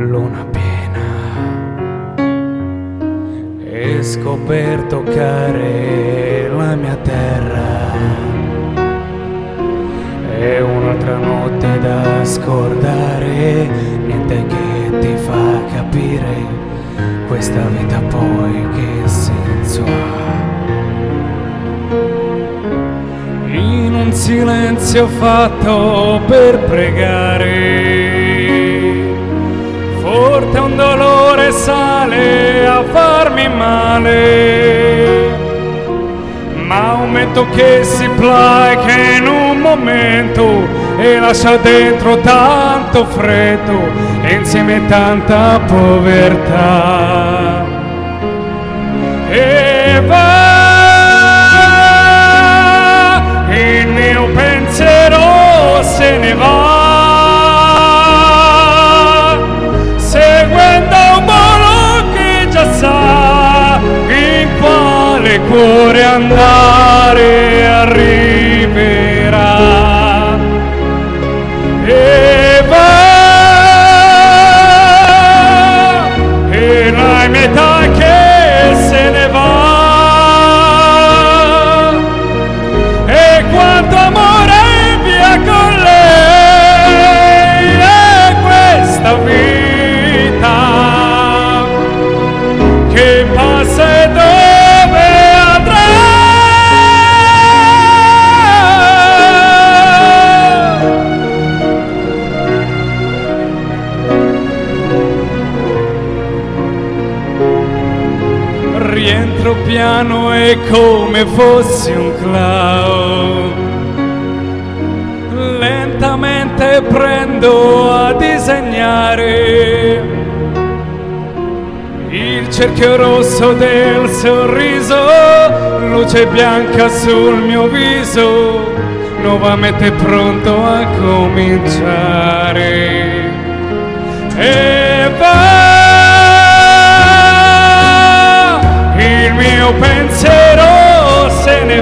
luna piena e scoperto toccare la mia terra. È un'altra notte da scordare, niente che ti fa capire questa vita poi che senso ha. In un silenzio fatto per pregare, forte un dolore sale a farmi male, ma un vento che si placa in un momento e lascia dentro tanto freddo e insieme tanta povertà. E va il mio pensiero, se ne va, seguendo un volo che già sa in quale cuore andare arriverà. E va, e la metà che se ne va, e quanto amore via con lei, è questa vita che passa e dove andrà. Rientro piano e come fossi un clown, lentamente prendo a disegnare il cerchio rosso del sorriso, luce bianca sul mio viso, nuovamente pronto a cominciare. E va il mio pensiero, se ne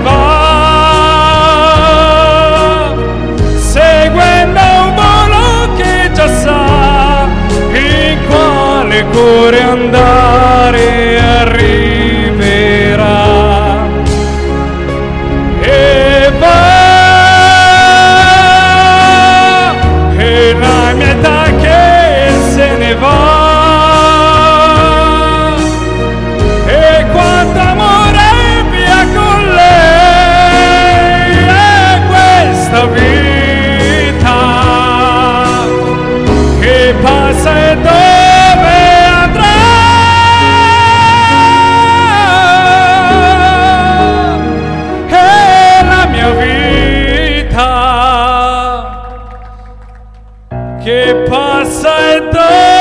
va, seguendo un volo che già sa in quale cuore andare arriverà. E va, e la mia età che se ne va, passa e dove andrà. È la mia vita che passa e dove